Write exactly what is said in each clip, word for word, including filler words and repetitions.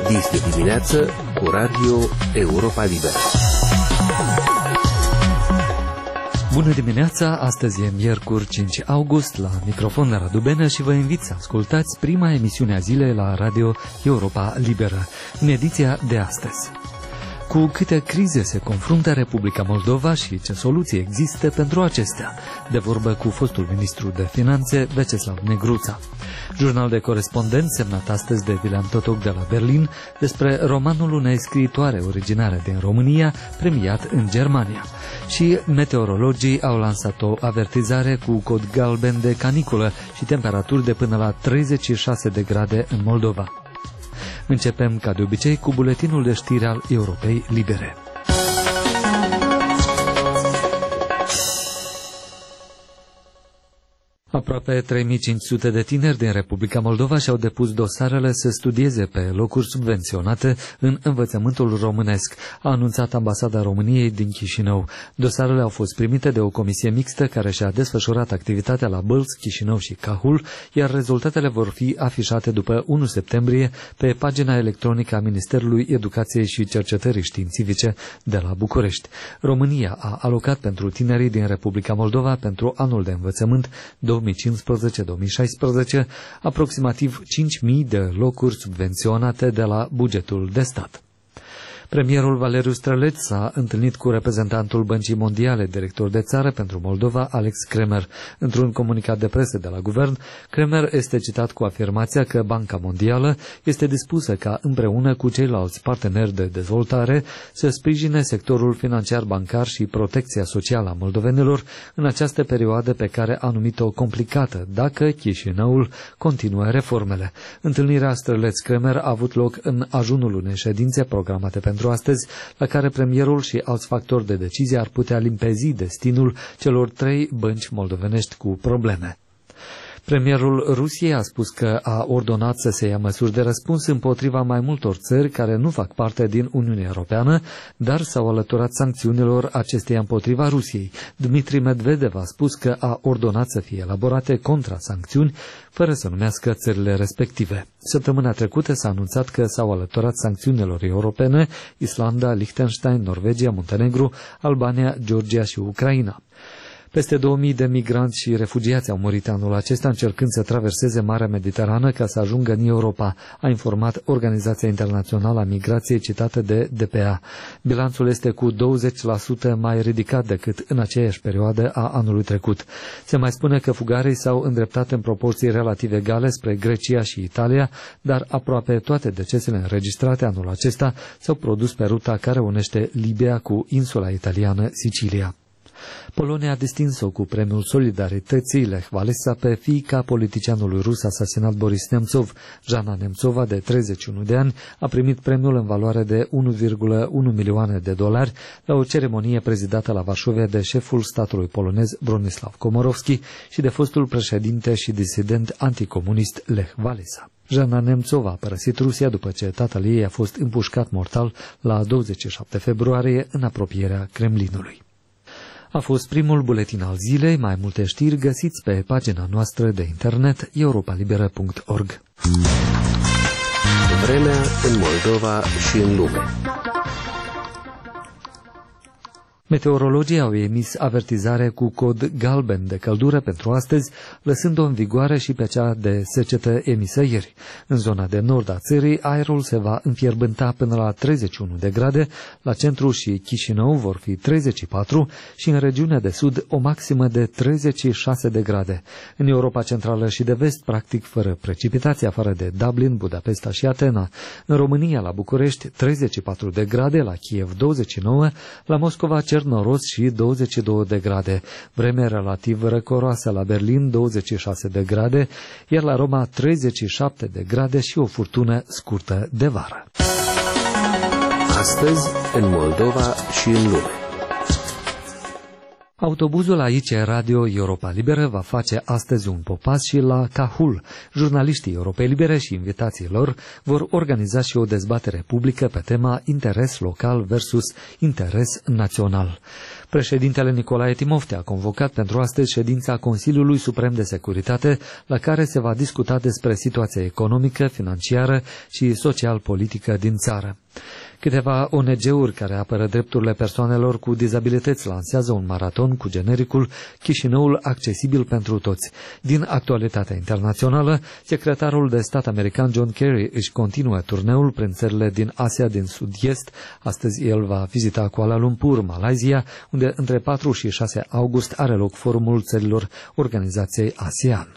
Dis de dimineață cu Radio Europa Liberă. Bună dimineața, astăzi e miercuri cinci august, la microfon la Radu Benă și vă invit să ascultați prima emisiune a zilei la Radio Europa Liberă, în ediția de astăzi. Cu câte crize se confruntă Republica Moldova și ce soluții există pentru acestea? De vorbă cu fostul ministru de Finanțe, Veceslav Negruța. Jurnal de corespondent semnat astăzi de William Totok de la Berlin despre romanul unei scriitoare originare din România, premiat în Germania. Și meteorologii au lansat o avertizare cu cod galben de caniculă și temperaturi de până la treizeci și șase de grade în Moldova. Începem, ca de obicei, cu buletinul de știri al Europei Libere. Aproape trei mii cinci sute de tineri din Republica Moldova și-au depus dosarele să studieze pe locuri subvenționate în învățământul românesc, a anunțat Ambasada României din Chișinău. Dosarele au fost primite de o comisie mixtă care și-a desfășurat activitatea la Bălți, Chișinău și Cahul, iar rezultatele vor fi afișate după unu septembrie pe pagina electronică a Ministerului Educației și Cercetării Științifice de la București. România a alocat pentru tinerii din Republica Moldova pentru anul de învățământ două mii cincisprezece două mii șaisprezece aproximativ cinci mii de locuri subvenționate de la bugetul de stat. Premierul Valeriu Străleț s-a întâlnit cu reprezentantul Băncii Mondiale, director de țară pentru Moldova, Alex Kremer. Într-un comunicat de presă de la guvern, Kremer este citat cu afirmația că Banca Mondială este dispusă ca împreună cu ceilalți parteneri de dezvoltare să sprijine sectorul financiar bancar și protecția socială a moldovenilor în această perioadă pe care a numit-o complicată, dacă Chișinăul continuă reformele. Întâlnirea Străleț-Kremer a avut loc în ajunul unei ședințe programate pentru pentru astăzi, la care premierul și alți factori de decizie ar putea limpezi destinul celor trei bănci moldovenești cu probleme. Premierul Rusiei a spus că a ordonat să se ia măsuri de răspuns împotriva mai multor țări care nu fac parte din Uniunea Europeană, dar s-au alăturat sancțiunilor acesteia împotriva Rusiei. Dmitri Medvedev a spus că a ordonat să fie elaborate contrasancțiuni, fără să numească țările respective. Săptămâna trecută s-a anunțat că s-au alăturat sancțiunilor europene Islanda, Liechtenstein, Norvegia, Muntenegru, Albania, Georgia și Ucraina. Peste două mii de migranți și refugiați au murit anul acesta încercând să traverseze Marea Mediterană ca să ajungă în Europa, a informat Organizația Internațională a Migrației citată de D P A. Bilanțul este cu douăzeci la sută mai ridicat decât în aceeași perioadă a anului trecut. Se mai spune că fugarii s-au îndreptat în proporții relativ egale spre Grecia și Italia, dar aproape toate decesele înregistrate anul acesta s-au produs pe ruta care unește Libia cu insula italiană Sicilia. Polonia a distins-o cu premiul Solidarității Lech Walesa pe fiica politicianului rus asasinat Boris Nemțov. Jana Nemțova, de treizeci și unu de ani, a primit premiul în valoare de unu virgulă unu milioane de dolari la o ceremonie prezidată la Varsovia de șeful statului polonez Bronislaw Komorowski și de fostul președinte și disident anticomunist Lech Walesa. Jana Nemțova a părăsit Rusia după ce tatăl ei a fost împușcat mortal la douăzeci și șapte februarie în apropierea Kremlinului. A fost primul buletin al zilei. Mai multe știri găsiți pe pagina noastră de internet europa liberă punct org. Vremea în Moldova și în lume. Meteorologii au emis avertizare cu cod galben de căldură pentru astăzi, lăsând-o în vigoare și pe cea de secetă emisă ieri. În zona de nord a țării, aerul se va înfierbânta până la treizeci și unu de grade, la centru și Chișinău vor fi treizeci și patru și în regiunea de sud o maximă de treizeci și șase de grade. În Europa Centrală și de Vest, practic fără precipitații, afară de Dublin, Budapesta și Atena. În România, la București, treizeci și patru de grade, la Kiev douăzeci și nouă, la Moscova noros și douăzeci și două de grade. Vreme relativ răcoroasă la Berlin, douăzeci și șase de grade, iar la Roma treizeci și șapte de grade și o furtună scurtă de vară. Astăzi, în Moldova și în lume. Autobuzul aici, Radio Europa Liberă, va face astăzi un popas și la Cahul. Jurnaliștii Europei Libere și invitații lor vor organiza și o dezbatere publică pe tema interes local versus interes național. Președintele Nicolae Timofte a convocat pentru astăzi ședința Consiliului Suprem de Securitate, la care se va discuta despre situația economică, financiară și social-politică din țară. Câteva O N G-uri care apără drepturile persoanelor cu dizabilități lansează un maraton cu genericul Chișinăul accesibil pentru toți. Din actualitatea internațională, secretarul de stat american John Kerry își continuă turneul prin țările din Asia din Sud-Est. Astăzi el va vizita Kuala Lumpur, Malaysia, unde între patru și șase august are loc forumul țărilor organizației ASEAN.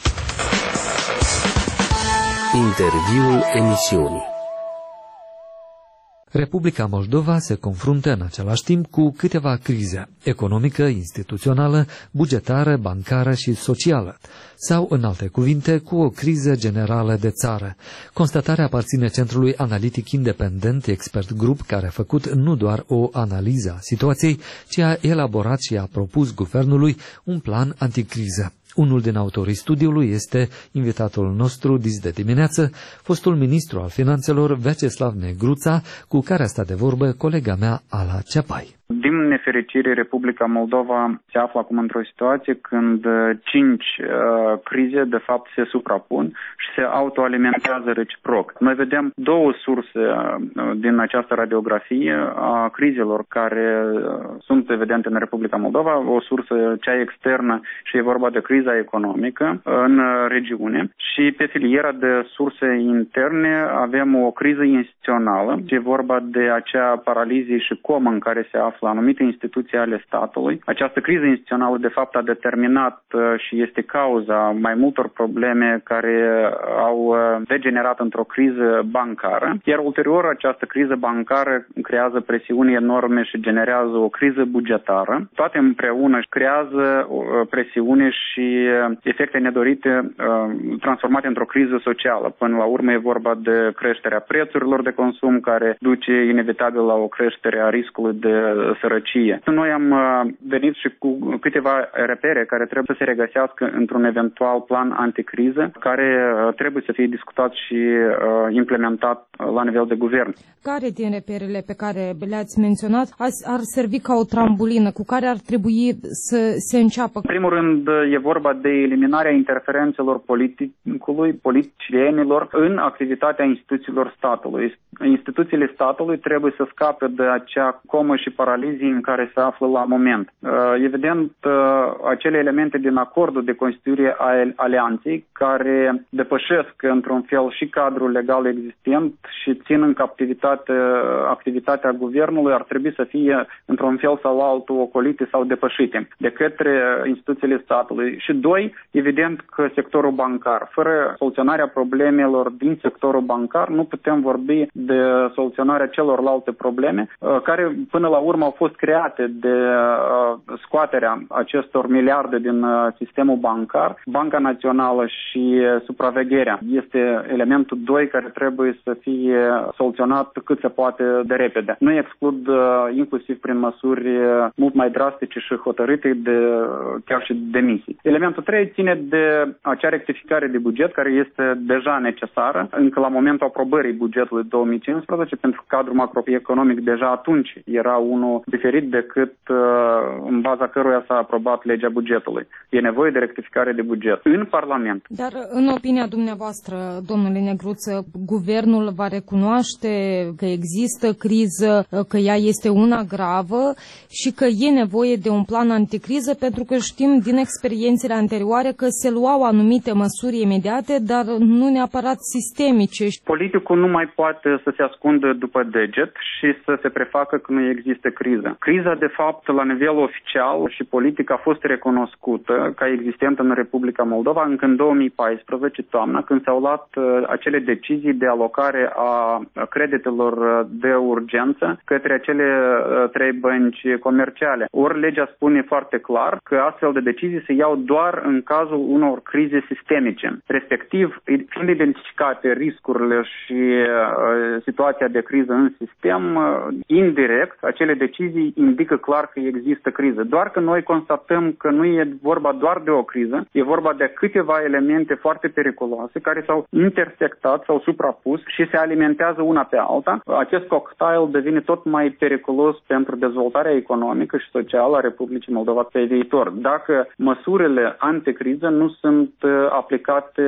Interviul emisiunii. Republica Moldova se confruntă în același timp cu câteva crize: economică, instituțională, bugetară, bancară și socială, sau, în alte cuvinte, cu o criză generală de țară. Constatarea aparține Centrului Analitic Independent Expert Group, care a făcut nu doar o analiză a situației, ci a elaborat și a propus guvernului un plan anticriză. Unul din autorii studiului este invitatul nostru dis de dimineață, fostul ministru al finanțelor Vyacheslav Negruța, cu care a stat de vorbă colega mea Ala Ceapai. Din nefericire, Republica Moldova se află acum într-o situație când cinci uh, crize, de fapt, se suprapun și se autoalimentează reciproc. Noi vedem două surse uh, din această radiografie a crizelor care uh, sunt evidente în Republica Moldova. O sursă, cea externă, și e vorba de criza economică uh, în uh, regiune. Și pe filiera de surse interne avem o criză instituțională. E vorba de acea paralizie și comă în care se află la anumite instituții ale statului. Această criză instituțională, de fapt, a determinat și este cauza mai multor probleme care au degenerat într-o criză bancară, iar ulterior această criză bancară creează presiuni enorme și generează o criză bugetară. Toate împreună creează presiune și efecte nedorite transformate într-o criză socială. Până la urmă e vorba de creșterea prețurilor de consum, care duce inevitabil la o creștere a riscului de sărăcie. Noi am venit și cu câteva repere care trebuie să se regăsească într-un eventual plan anticriză, care trebuie să fie discutat și implementat la nivel de guvern. Care din reperele pe care le-ați menționat ar servi ca o trambulină cu care ar trebui să se înceapă? În primul rând, e vorba de eliminarea interferențelor politicului, politicienilor în activitatea instituțiilor statului. Instituțiile statului trebuie să scape de acea comă și paralizii în care se află la moment. Evident, acele elemente din acordul de constituire a alianței, care depășesc într-un fel și cadrul legal existent și țin în captivitate activitatea guvernului, ar trebui să fie într-un fel sau altul ocolite sau depășite de către instituțiile statului. Și doi, evident că sectorul bancar. Fără soluționarea problemelor din sectorul bancar, nu putem vorbi de soluționarea celorlalte probleme, care până la urmă au fost create de scoaterea acestor miliarde din sistemul bancar. Banca Națională și supravegherea este elementul doi care trebuie să fie soluționat cât se poate de repede. Nu exclud inclusiv prin măsuri mult mai drastice și hotărâte de chiar și demisii. Elementul trei ține de acea rectificare de buget care este deja necesară încă la momentul aprobării bugetului două mii cincisprezece, pentru că cadrul macroeconomic deja atunci era unul diferit decât în baza căruia s-a aprobat legea bugetului. E nevoie de rectificare de buget în Parlament. Dar în opinia dumneavoastră, domnule Negruță, guvernul va recunoaște că există criză, că ea este una gravă și că e nevoie de un plan anticriză, pentru că știm din experiențele anterioare că se luau anumite măsuri imediate, dar nu neapărat sistemice. Politicul nu mai poate să se ascundă după deget și să se prefacă că nu există criză. Criza, de fapt, la nivel oficial și politic a fost recunoscută ca existentă în Republica Moldova încă în două mii paisprezece, toamna, când s-au luat acele decizii de alocare a creditelor de urgență către acele trei bănci comerciale. Ori legea spune foarte clar că astfel de decizii se iau doar în cazul unor crize sistemice. Respectiv, fiind identificate riscurile și situația de criză în sistem, indirect, acele decizii decizii indică clar că există criză. Doar că noi constatăm că nu e vorba doar de o criză, e vorba de câteva elemente foarte periculoase care s-au intersectat, s-au suprapus și se alimentează una pe alta. Acest cocktail devine tot mai periculos pentru dezvoltarea economică și socială a Republicii Moldova pe viitor, dacă măsurile anticriză nu sunt aplicate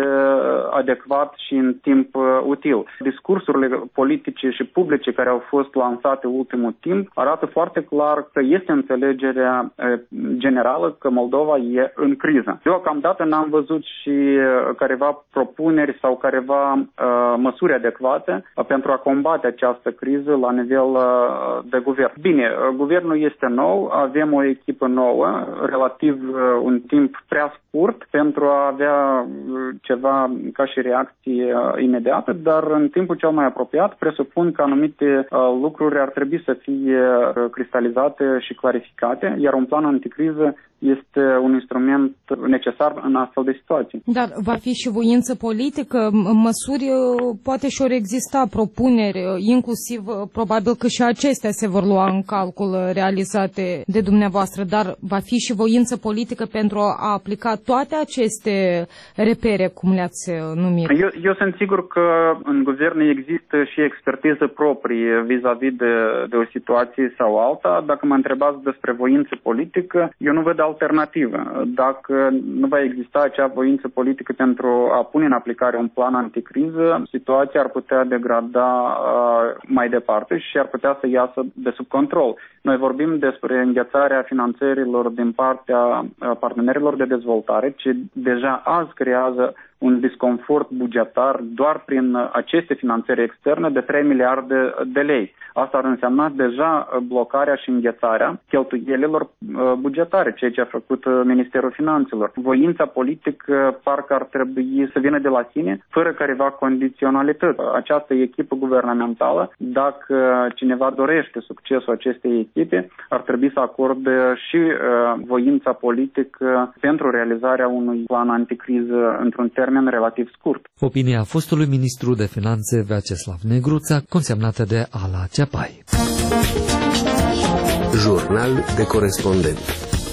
adecvat și în timp util. Discursurile politice și publice care au fost lansate ultimul timp arată foarte clar că este înțelegerea generală că Moldova e în criză. Deocamdată n-am văzut și careva propuneri sau careva uh, măsuri adecvate pentru a combate această criză la nivel uh, de guvern. Bine, guvernul este nou, avem o echipă nouă, relativ uh, un timp prea scurt pentru a avea ceva ca și reacție uh, imediată, dar în timpul cel mai apropiat presupun că anumite uh, lucruri ar trebui să fie uh, cristalizate și clarificate, iar un plan anticriză este un instrument necesar în astfel de situații. Dar va fi și voință politică? Măsuri poate și ori exista, propuneri, inclusiv probabil că și acestea se vor lua în calcul realizate de dumneavoastră, dar va fi și voință politică pentru a aplica toate aceste repere, cum le-ați numit? Eu, eu sunt sigur că în guvern există și expertiză proprie vis-a-vis de, de o situație sau alta. Dacă mă întrebați despre voință politică, eu nu văd alternativă. Dacă nu va exista acea voință politică pentru a pune în aplicare un plan anticriză, situația ar putea degrada uh, mai departe și ar putea să iasă de sub control. Noi vorbim despre înghețarea finanțărilor din partea uh, partenerilor de dezvoltare, ce deja azi creează un disconfort bugetar doar prin aceste finanțări externe de trei miliarde de lei. Asta ar însemna deja blocarea și înghețarea cheltuielilor bugetare, ceea ce a făcut Ministerul Finanțelor. Voința politică parcă ar trebui să vină de la sine, fără careva condiționalități. Această echipă guvernamentală, dacă cineva dorește succesul acestei echipe, ar trebui să acorde și voința politică pentru realizarea unui plan anticriză într-un termen relativ scurt. Opinia fostului ministru de finanțe Vyacheslav Negruța, consemnată de Ala Ceapai. Jurnal de corespondent.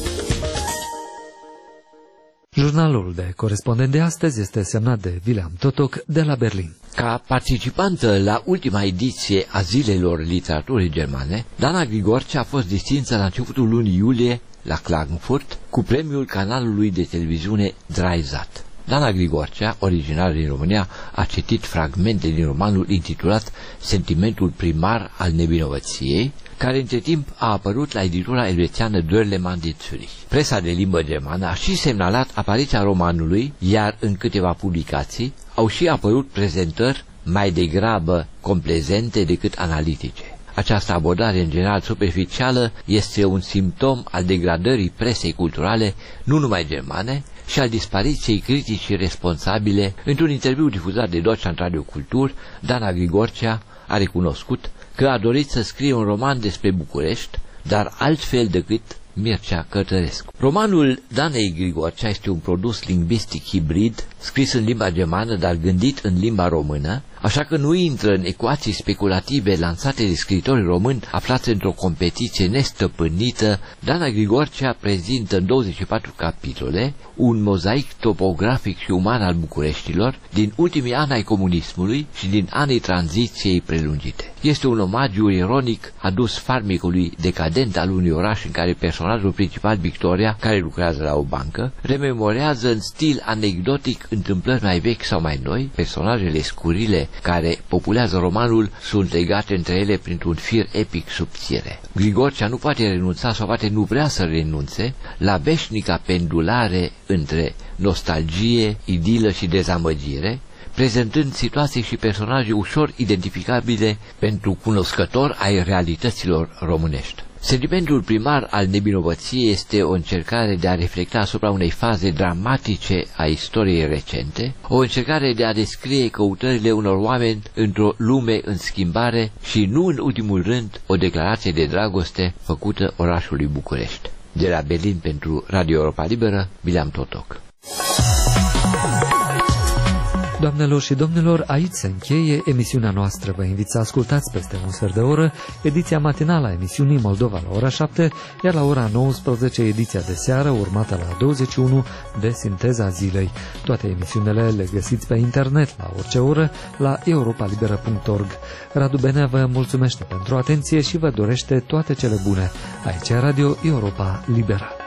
Jurnalul de corespondent de astăzi este semnat de William Totoc de la Berlin. Ca participantă la ultima ediție a Zilelor Literaturii Germane, Dana Grigorcea a fost distinsă la începutul lunii iulie la Klagenfurt cu premiul canalului de televiziune Dreisat. Dana Grigorcea, originară din România, a citit fragmente din romanul intitulat Sentimentul primar al nevinovăției, care între timp a apărut la editura elvețiană Dörlemann din Zürich. Presa de limbă germană a și semnalat apariția romanului, iar în câteva publicații au și apărut prezentări mai degrabă complezente decât analitice. Această abordare în general superficială este un simptom al degradării presei culturale, nu numai germane, și al dispariției criticii responsabile. Într-un interviu difuzat de Deutschland Radio Kultur, Dana Grigorcea a recunoscut că a dorit să scrie un roman despre București, dar altfel decât Mircea Cărtărescu. Romanul Danei Grigorcea este un produs lingvistic hibrid, scris în limba germană, dar gândit în limba română, așa că nu intră în ecuații speculative lansate de scriitori români aflați într-o competiție nestăpânită. Dana Grigorcea prezintă în douăzeci și patru capitole un mozaic topografic și uman al Bucureștilor din ultimii ani ai comunismului și din anii tranziției prelungite. Este un omagiu ironic adus farmecului decadent al unui oraș în care personajul principal, Victoria, care lucrează la o bancă, rememorează în stil anecdotic întâmplări mai vechi sau mai noi. Personajele scurile care populează romanul sunt legate între ele printr-un fir epic subțire. Grigorcea nu poate renunța sau poate nu vrea să renunțe la veșnica pendulare între nostalgie, idilă și dezamăgire, prezentând situații și personaje ușor identificabile pentru cunoscători ai realităților românești. Sentimentul primar al nevinovăției este o încercare de a reflecta asupra unei faze dramatice a istoriei recente, o încercare de a descrie căutările unor oameni într-o lume în schimbare și, nu în ultimul rând, o declarație de dragoste făcută orașului București. De la Berlin pentru Radio Europa Liberă, William Totoc. Doamnelor și domnilor, aici se încheie emisiunea noastră. Vă invit să ascultați peste un sfert de oră ediția matinală a emisiunii Moldova la ora șapte, iar la ora nouăsprezece ediția de seară, urmată la douăzeci și unu de Sinteza Zilei. Toate emisiunile le găsiți pe internet la orice oră la europa liberă punct org. Radu Benea vă mulțumește pentru atenție și vă dorește toate cele bune. Aici e Radio Europa Liberă.